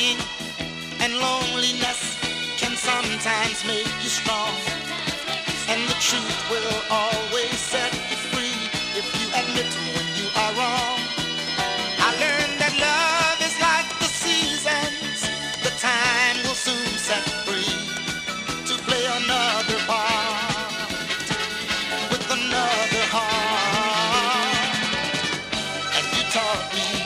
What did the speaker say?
Crying and loneliness can sometimes make you strong, and the truth will always set you free if you admit when you are wrong. I learned that love is like the seasons. The time will soon set free to play another part with another heart. And you taught me